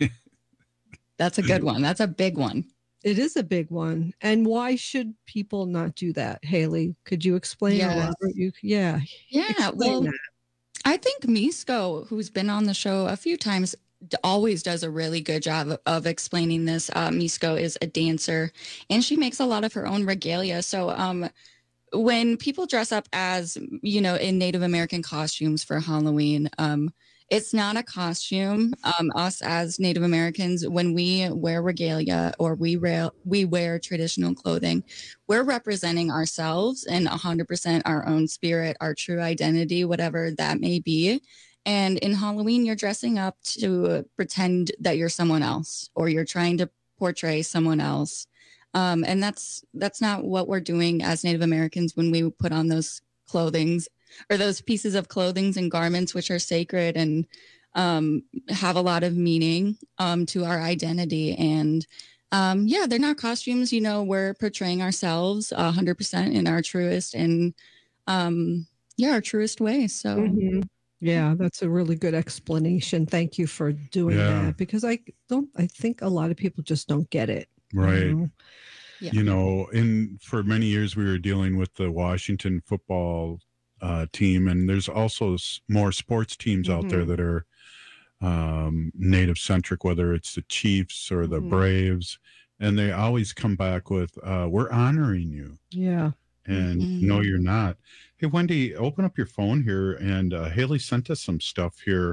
That's a good one. That's a big one. It is a big one. And why should people not do that, Haley? Could you explain, Robert? Yeah. Explain Well, that. I think Misko, who's been on the show a few times, always does a really good job of explaining this. Misko is a dancer, and she makes a lot of her own regalia. So when people dress up as, in Native American costumes for Halloween, it's not a costume. Us as Native Americans, when we wear regalia or we wear traditional clothing, we're representing ourselves and 100% our own spirit, our true identity, whatever that may be. And in Halloween, you're dressing up to pretend that you're someone else, or you're trying to portray someone else. And that's not what we're doing as Native Americans when we put on those clothings or those pieces of clothing and garments, which are sacred and have a lot of meaning to our identity. And they're not costumes. We're portraying ourselves 100% in our truest and our truest way. So. Mm-hmm. Yeah, that's a really good explanation. Thank you for doing that, because I think a lot of people just don't get it. Right. Yeah. And for many years we were dealing with the Washington football team, and there's also more sports teams out there that are Native centric, whether it's the Chiefs or the Braves, and they always come back with, we're honoring you. Yeah. And no, you're not. Hey, Wendy, open up your phone here. And Haley sent us some stuff here.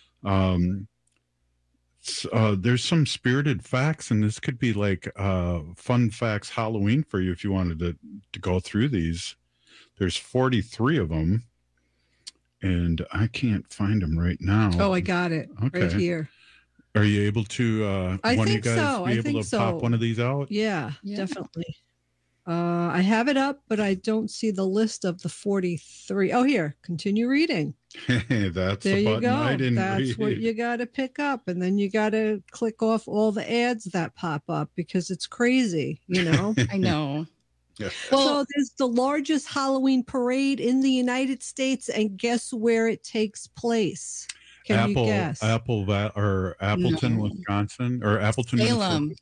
There's some spirited facts, and this could be like fun facts Halloween for you if you wanted to go through these. There's 43 of them, and I can't find them right now. Oh, I got it right here. Are you able to, I one of you think guys so. be able to pop one of these out? Yeah, definitely. I have it up, but I don't see the list of the 43. Oh, here, continue reading. That's there the you button go. I didn't That's read. what you got to pick up, and then you got to click off all the ads that pop up because it's crazy, I know. Yeah. So there's the largest Halloween parade in the United States, and guess where it takes place? Can you guess? Appleton, Wisconsin, or Appleton, Salem.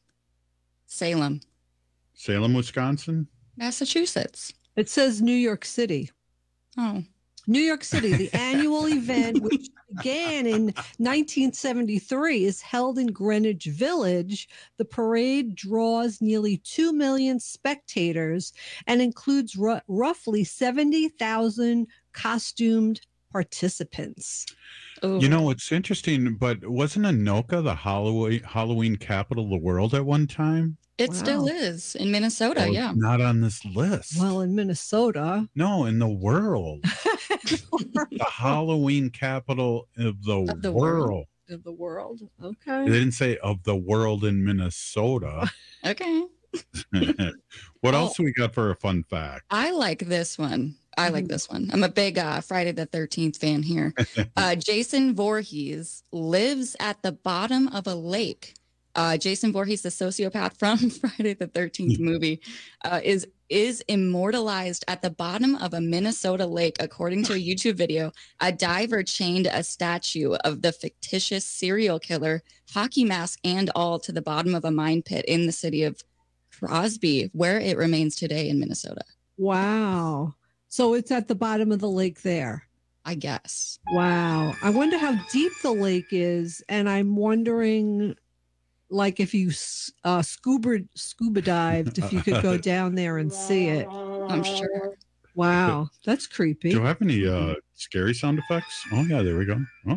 Salem, Wisconsin, Massachusetts. It says New York City. Oh. New York City, the annual event, which began in 1973, is held in Greenwich Village. The parade draws nearly 2 million spectators and includes roughly 70,000 costumed participants. It's interesting, but wasn't Anoka the Halloween capital of the world at one time? It still is in Minnesota. It's not on this list. Well, in Minnesota. No, in the world. The Halloween capital of the world. Of the world. Okay. They didn't say of the world in Minnesota. Okay. What else we got for a fun fact? I like this one. I'm a big Friday the 13th fan here. Jason Voorhees lives at the bottom of a lake. Jason Voorhees, the sociopath from Friday the 13th movie, is immortalized at the bottom of a Minnesota lake. According to a YouTube video, a diver chained a statue of the fictitious serial killer, hockey mask and all, to the bottom of a mine pit in the city of Crosby, where it remains today in Minnesota. Wow. So it's at the bottom of the lake there. I guess. Wow. I wonder how deep the lake is. And I'm wondering, like, if you scuba dived, if you could go down there and see it. I'm sure. Wow. That's creepy. Do you have any scary sound effects? Oh, yeah, there we go. Oh.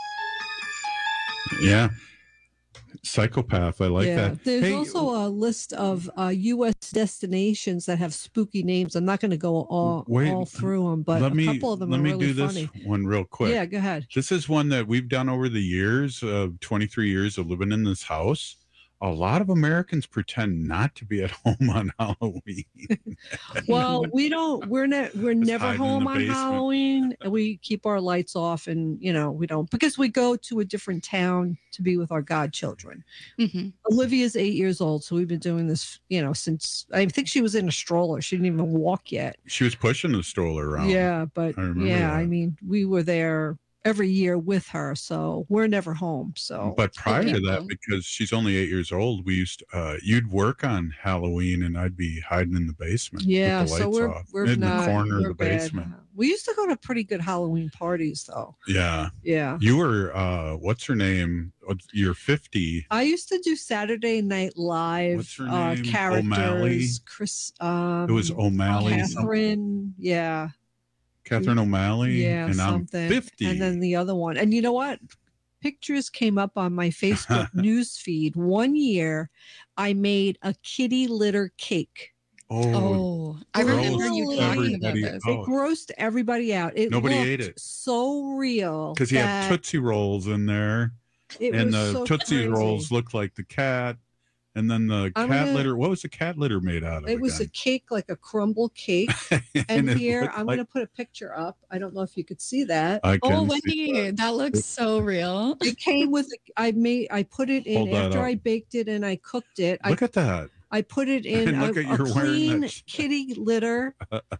Yeah. Psychopath. I like that. There's also a list of U.S. destinations that have spooky names. I'm not going to go all through them, but a couple of them are really funny. Let me do this one real quick. Yeah, go ahead. This is one that we've done over the years of 23 years of living in this house. A lot of Americans pretend not to be at home on Halloween. Well, we're never home on Halloween. We keep our lights off, and we don't, because we go to a different town to be with our godchildren. Mm-hmm. Olivia's 8 years old, so we've been doing this, since I think she was in a stroller. She didn't even walk yet. She was pushing the stroller around. Yeah, but I mean, we were there every year with her, so we're never home. So, but prior to that, because she's only 8 years old, we used you'd work on Halloween, and I'd be hiding in the basement. Yeah, with the lights so off, we're in the corner of the bad. basement. We used to go to pretty good Halloween parties, though. Yeah. You were what's her name? You're 50. I used to do Saturday Night Live. What's her name? Characters. O'Malley. Chris. It was O'Malley. Catherine. Yeah. Catherine O'Malley. Yeah, and something. I'm 50. And then the other one. And you know what? Pictures came up on my Facebook news feed. One year, I made a kitty litter cake. Oh, I remember you talking about this. It grossed everybody out. Nobody ate it. So real. Because you have Tootsie Rolls in there. And the Tootsie Rolls look like the cat. And then the cat litter. What was the cat litter made out of? It was a cake, like a crumble cake. And here, I'm going to put a picture up. I don't know if you could see that. Oh, Wendy, that looks so real. It came with. I put it in after I baked it and I cooked it. Look at that. I put it in a clean kitty litter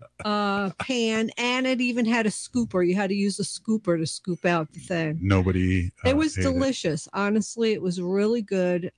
pan, and it even had a scooper. You had to use a scooper to scoop out the thing. Nobody. It was delicious. Honestly, it was really good.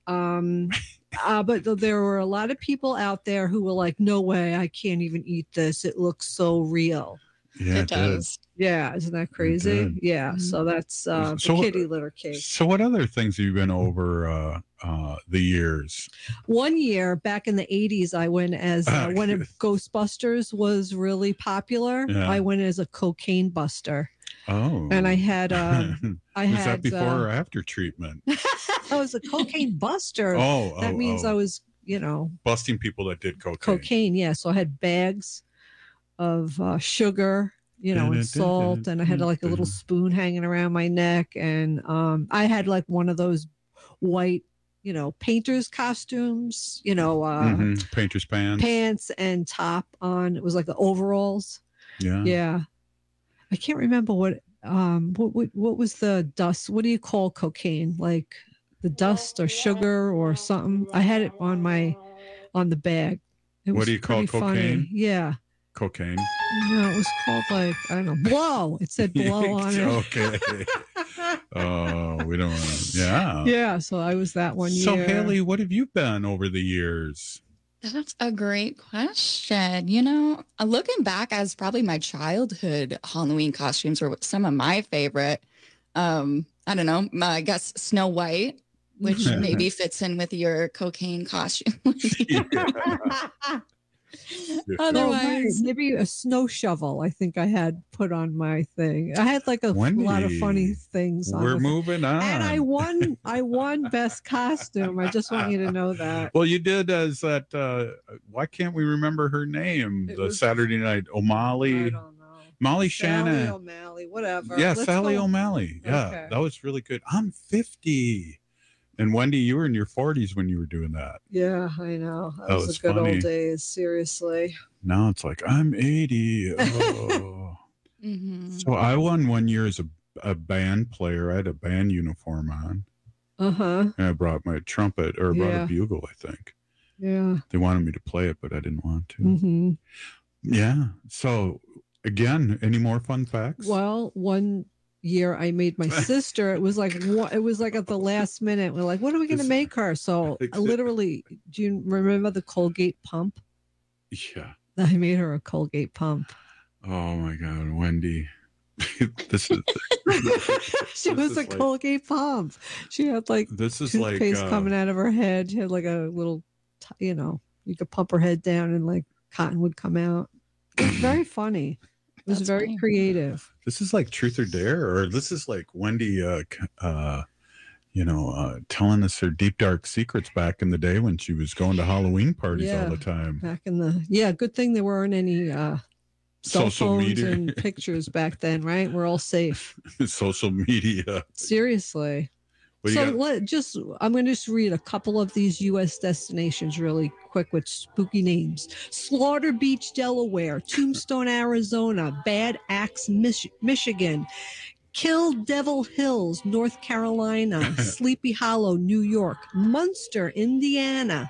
But there were a lot of people out there who were like, "No way, I can't even eat this. It looks so real." Yeah, it does. Yeah, isn't that crazy? Yeah. So that's the kitty litter cake. So what other things have you been over the years? One year back in the 80s, I went as when Ghostbusters was really popular. Yeah. I went as a cocaine buster. Oh. And I had was that before or after treatment? I was a cocaine buster. That means I was, busting people that did cocaine. Cocaine, yeah. So I had bags of sugar, and salt, and I had like a little spoon hanging around my neck, and I had like one of those white, painter's costumes, painter's pants and top on. It was like the overalls. Yeah. I can't remember what was the dust? What do you call cocaine? Like the dust or sugar or something? I had it on the bag. What do you call cocaine? Funny. Yeah. Cocaine. No, it was called like, I don't know, blow. It said blow on it. Okay. Oh, we don't want to. Yeah. Yeah. So I was that one year. So Haley, what have you been over the years? That's a great question. Looking back as probably my childhood Halloween costumes were some of my favorite. I don't know. I guess Snow White, which maybe fits in with your cocaine costume. Otherwise, maybe a snow shovel. I think I had put on my thing. I had like a lot of funny things. We're moving on, and I won best costume. I just want you to know that. Well, you did as that. Why can't we remember her name? Saturday Night O'Malley. I don't know. Molly Shannon. Sally O'Malley. Whatever. Yeah, Sally O'Malley. Yeah, okay. That was really good. I'm 50. And Wendy, you were in your 40s when you were doing that. Yeah, I know. That was the good old days. Seriously. Now it's like, I'm 80. Oh. So I won one year as a band player. I had a band uniform on. And I brought my trumpet, or brought a bugle, I think. Yeah. They wanted me to play it, but I didn't want to. Yeah. So again, any more fun facts? Well, one year I made my sister, it was like at the last minute, we're like, what are we going to make her? So literally, do you remember the Colgate pump? Yeah, I made her a Colgate pump. Oh my God, Wendy. This is she was a Colgate pump. She had like toothpaste coming out of her head. She had like a little, you could pump her head down and like cotton would come out. It was very funny. It was very funny. Creative. This is like Truth or Dare, or this is like Wendy, telling us her deep, dark secrets back in the day when she was going to Halloween parties all the time. Back in good thing there weren't any cell phones media and pictures back then, right? We're all safe. Social media. Seriously. I'm going to just read a couple of these U.S. destinations really quick with spooky names. Slaughter Beach, Delaware. Tombstone, Arizona. Bad Axe, Michigan. Kill Devil Hills, North Carolina. Sleepy Hollow, New York. Munster, Indiana.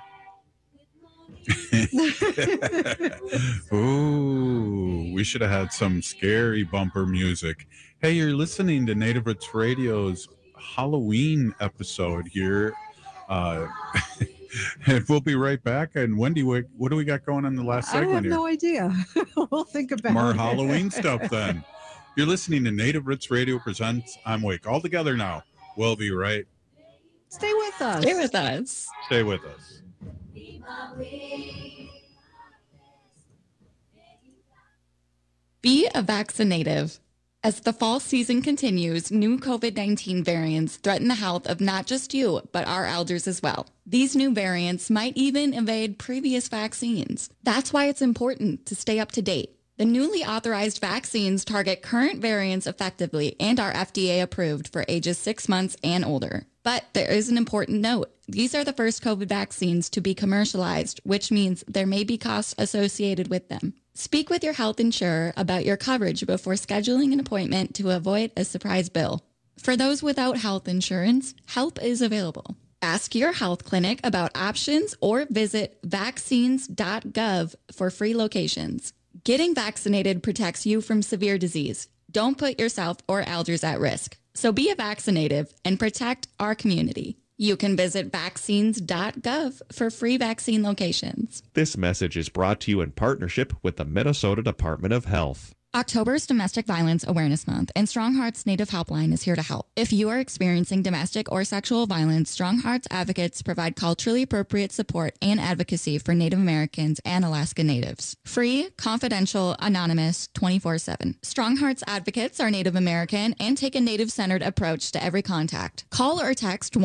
Ooh, we should have had some scary bumper music. Hey, you're listening to Native Roots Radio's Halloween episode here, and we'll be right back. And Wendy, what do we got going on the last segment? I have here? No idea. We'll think about more it. Halloween stuff then. You're listening to Native Roots Radio presents I'm Wake. All together now. We'll be right. Stay with us. Stay with us. Stay with us. Be a vaccinative. As the fall season continues, new COVID-19 variants threaten the health of not just you, but our elders as well. These new variants might even evade previous vaccines. That's why it's important to stay up to date. The newly authorized vaccines target current variants effectively and are FDA approved for ages 6 months and older. But there is an important note. These are the first COVID vaccines to be commercialized, which means there may be costs associated with them. Speak with your health insurer about your coverage before scheduling an appointment to avoid a surprise bill. For those without health insurance, help is available. Ask your health clinic about options or visit vaccines.gov for free locations. Getting vaccinated protects you from severe disease. Don't put yourself or elders at risk. So be a vaccinative and protect our community. You can visit vaccines.gov for free vaccine locations. This message is brought to you in partnership with the Minnesota Department of Health. October's Domestic Violence Awareness Month, and Strong Hearts Native Helpline is here to help. If you are experiencing domestic or sexual violence, Strong Hearts advocates provide culturally appropriate support and advocacy for Native Americans and Alaska Natives. Free, confidential, anonymous, 24/7. Strong Hearts advocates are Native American and take a Native-centered approach to every contact. Call or text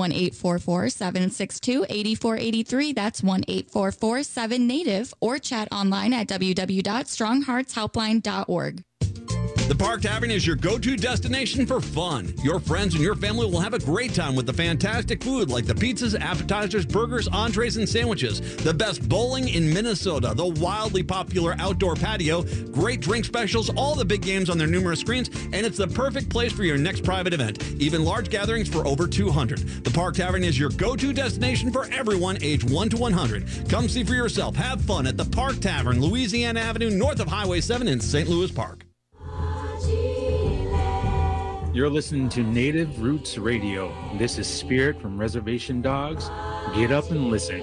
1-844-762-8483. That's 1-844-7-NATIVE, or chat online at www.strongheartshelpline.org. The Park Tavern is your go-to destination for fun. Your friends and your family will have a great time with the fantastic food like the pizzas, appetizers, burgers, entrees, and sandwiches. The best bowling in Minnesota, the wildly popular outdoor patio, great drink specials, all the big games on their numerous screens, and it's the perfect place for your next private event. Even large gatherings for over 200. The Park Tavern is your go-to destination for everyone aged 1 to 100. Come see for yourself. Have fun at the Park Tavern, Louisiana Avenue, north of Highway 7 in St. Louis Park. You're listening to Native Roots Radio. This is Spirit from Reservation Dogs. Get up and listen.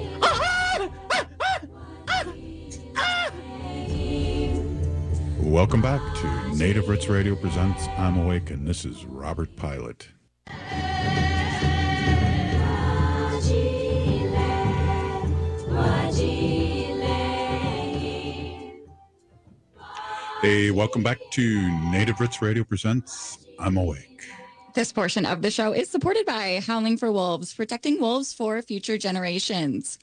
Welcome back to Native Roots Radio presents I'm Awake, and this is Robert Pilot. Hey, welcome back to Native Roots Radio presents I'm Awake. This portion of the show is supported by Howling for Wolves, protecting wolves for future generations.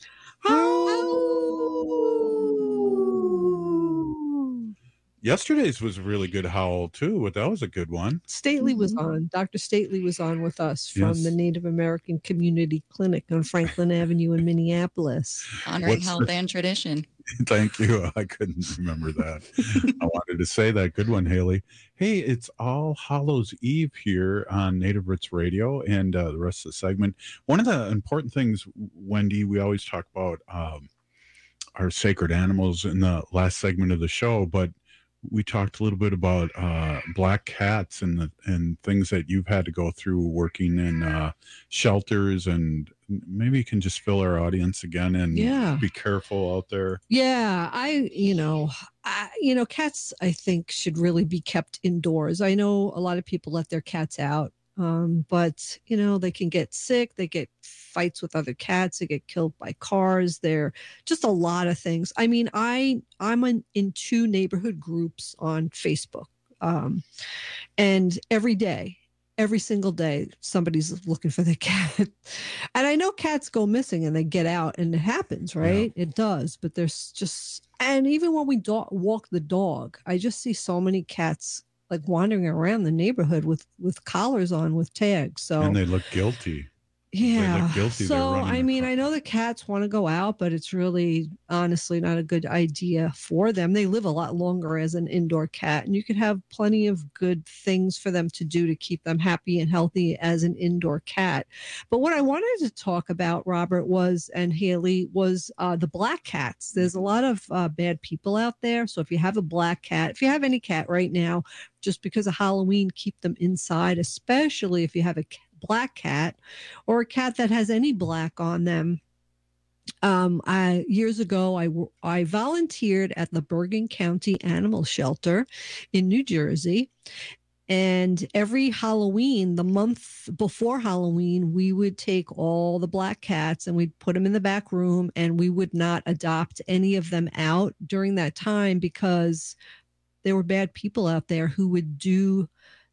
Yesterday's was a really good howl, too. But that was a good one. Stately was on. Dr. Stately was on with us from the Native American Community Clinic on Franklin Avenue in Minneapolis. Honoring health and tradition. Thank you. I couldn't remember that. I wanted to say that. Good one, Haley. Hey, it's All Hallows Eve here on Native Roots Radio and the rest of the segment. One of the important things, Wendy, we always talk about our sacred animals in the last segment of the show, but we talked a little bit about black cats and things that you've had to go through working in shelters, and maybe you can just fill our audience again and be careful out there. Yeah, cats I think should really be kept indoors. I know a lot of people let their cats out, but they can get sick, they get fights with other cats, they get killed by cars. They're just a lot of things. I mean, I'm in 2 neighborhood groups on Facebook, and every single day, somebody's looking for their cat. And I know cats go missing and they get out, and it happens, right? Yeah. It does. But there's just, and even when we walk the dog, I just see so many cats like wandering around the neighborhood with collars on, with tags. So, and they look guilty. Yeah. They look guilty. So, I mean, I know the cats want to go out, but it's really honestly not a good idea for them. They live a lot longer as an indoor cat, and you could have plenty of good things for them to do to keep them happy and healthy as an indoor cat. But what I wanted to talk about, Robert, and Haley, was the black cats. There's a lot of bad people out there. So if you have a black cat, if you have any cat right now, just because of Halloween, keep them inside, especially if you have a black cat or a cat that has any black on them. Years ago, I volunteered at the Bergen County Animal Shelter in New Jersey. And every Halloween, the month before Halloween, we would take all the black cats and we'd put them in the back room, and we would not adopt any of them out during that time because there were bad people out there who would do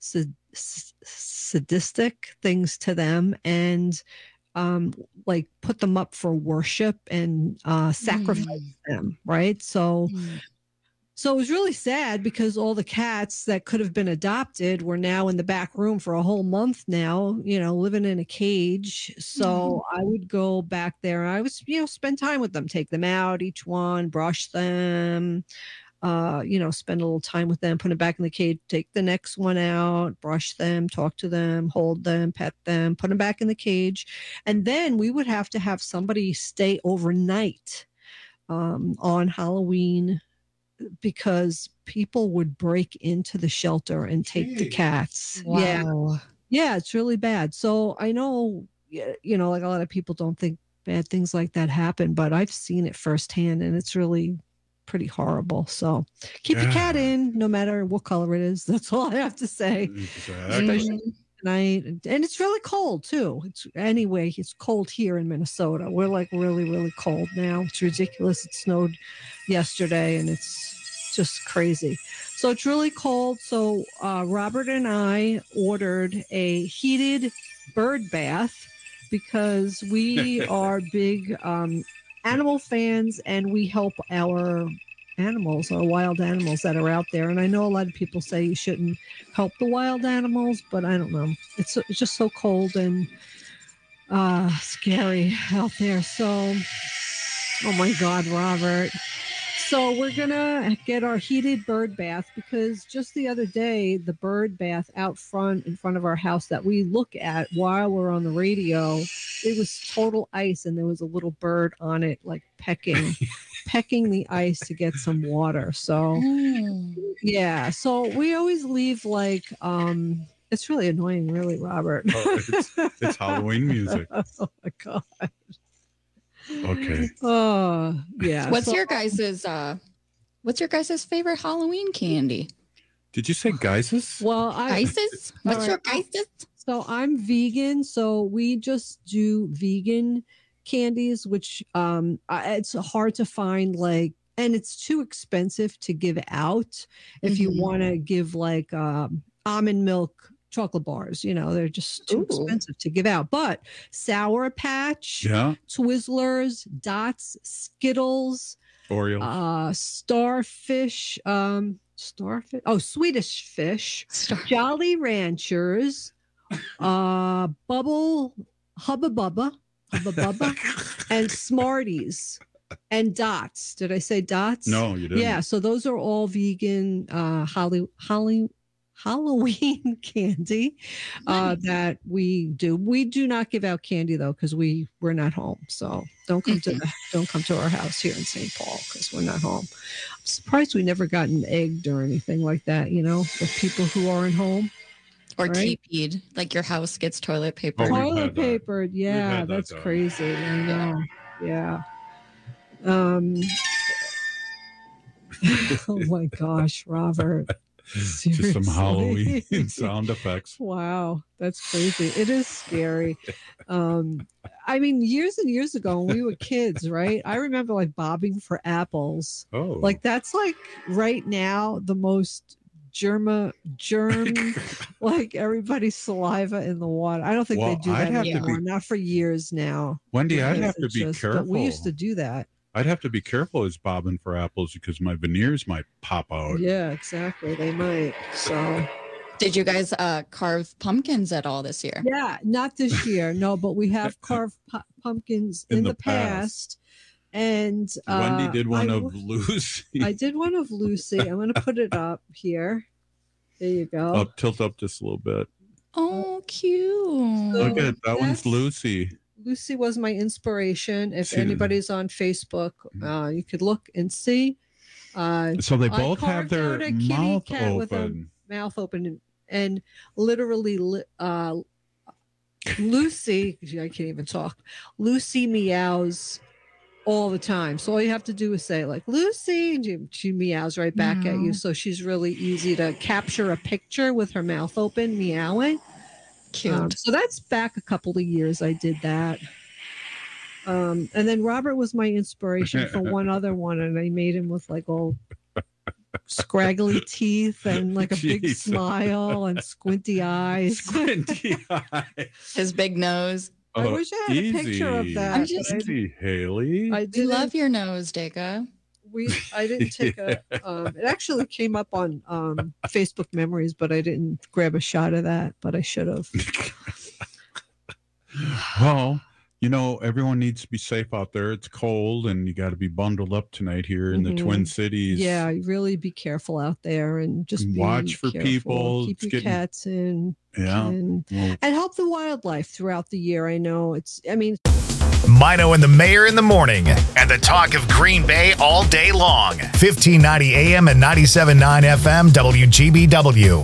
sadistic things to them and like put them up for worship and sacrifice them, right? So So it was really sad because all the cats that could have been adopted were now in the back room for a whole month now, living in a cage. So I would go back there and I was, spend time with them, take them out, each one, brush them, spend a little time with them, put them back in the cage, take the next one out, brush them, talk to them, hold them, pet them, put them back in the cage. And then we would have to have somebody stay overnight on Halloween, because people would break into the shelter and take the cats. Wow. Yeah, it's really bad. So I know, like a lot of people don't think bad things like that happen, but I've seen it firsthand and it's really pretty horrible. So keep your cat in, no matter what color it is. That's all I have to say. Especially tonight. And it's really cold too. It's cold here in Minnesota. We're like really, really cold now. It's ridiculous. It snowed yesterday and it's just crazy. So it's really cold. So Robert and I ordered a heated bird bath because we are big animal fans and we help our animals, our wild animals that are out there. And I know a lot of people say you shouldn't help the wild animals, but I don't know. It's just so cold and scary out there. So, oh my God, Robert. So we're going to get our heated bird bath because just the other day, the bird bath out front in front of our house that we look at while we're on the radio, it was total ice and there was a little bird on it, like pecking the ice to get some water. So yeah, so we always leave like, it's really annoying, really, Robert. It's Halloween music. Oh my God. Okay. Oh yeah. What's your guys's favorite Halloween candy? Did you say Geises? Well, Geises? What's your Geises? So I'm vegan, so we just do vegan candies, which it's hard to find, like, and it's too expensive to give out. If you want to give like almond milk chocolate bars, they're just too expensive to give out. But Sour Patch, Twizzlers, Dots, Skittles, Oreos, Starfish, Swedish Fish, Jolly Ranchers, Bubba Bubba, and Smarties, and Dots. Did I say Dots? No, you didn't. Yeah, so those are all vegan Halloween candy that we do. We do not give out candy though because we're not home. So don't come to our house here in St. Paul because we're not home. I'm surprised we never gotten egged or anything like that. With people who aren't home. Or TP'd, like your house gets toilet paper. Toilet papered, yeah, that's crazy. I know. Yeah. Oh my gosh, Robert. Just some Halloween sound effects. Wow, that's crazy. It is scary. I mean, years and years ago when we were kids, right? I remember like bobbing for apples. Oh, like that's like right now the most germ like everybody's saliva in the water. I don't think they do that anymore. Not for years now. Wendy, I'd have to be careful. But we used to do that. I'd have to be careful as bobbing for apples because my veneers might pop out. Yeah, exactly. They might. So, did you guys carve pumpkins at all this year? Yeah, not this year. No, but we have carved pumpkins in the past. And Wendy did one of Lucy. I did one of Lucy. I'm going to put it up here. There you go. Tilt up just a little bit. Oh, cute. Look at that one's Lucy. Lucy was my inspiration. If anybody's on Facebook, you could look and see. So they both have their mouth open. With a mouth open and literally Lucy, I can't even talk. Lucy meows all the time. So all you have to do is say like Lucy, and she meows right back at you. So she's really easy to capture a picture with her mouth open, meowing. Cute. So that's back a couple of years I did that. And then Robert was my inspiration for one other one, and I made him with like all scraggly teeth and like a big smile and squinty eyes. Squinty eyes. His big nose. I wish I had a picture of that. Easy, Haley. I do love your nose, Deka. I didn't take a. It actually came up on Facebook Memories, but I didn't grab a shot of that. But I should have. Well, everyone needs to be safe out there. It's cold, and you got to be bundled up tonight here in the Twin Cities. Yeah, really be careful out there and just watch for careful. people. Keep your cats in. Yeah, and help the wildlife throughout the year. I know Mino and the Mayor in the morning, and the talk of Green Bay all day long. 1590 AM and 97.9 FM WGBW.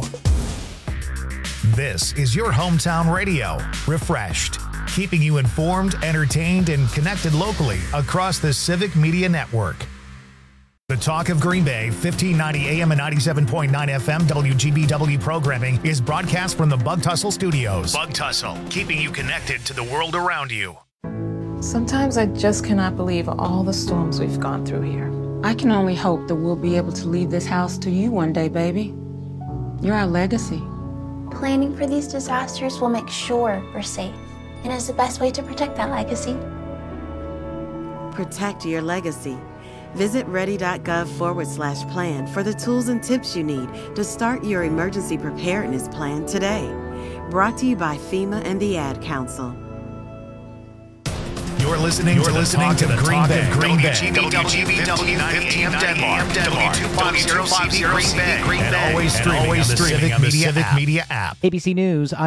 This is your hometown radio, refreshed, keeping you informed, entertained, and connected locally across the Civic Media Network. The talk of Green Bay, 1590 AM and 97.9 FM WGBW programming is broadcast from the Bug Tussle Studios. Bug Tussle, keeping you connected to the world around you. Sometimes I just cannot believe all the storms we've gone through here. I can only hope that we'll be able to leave this house to you one day, baby. You're our legacy. Planning for these disasters will make sure we're safe, and is the best way to protect that legacy. Protect your legacy. Visit ready.gov/plan for the tools and tips you need to start your emergency preparedness plan today. Brought to you by FEMA and the Ad Council. You're listening to the Green Bay. WGBW 15 Denmark. W250 Green Bay. And always streaming on the Civic Media app. ABC News.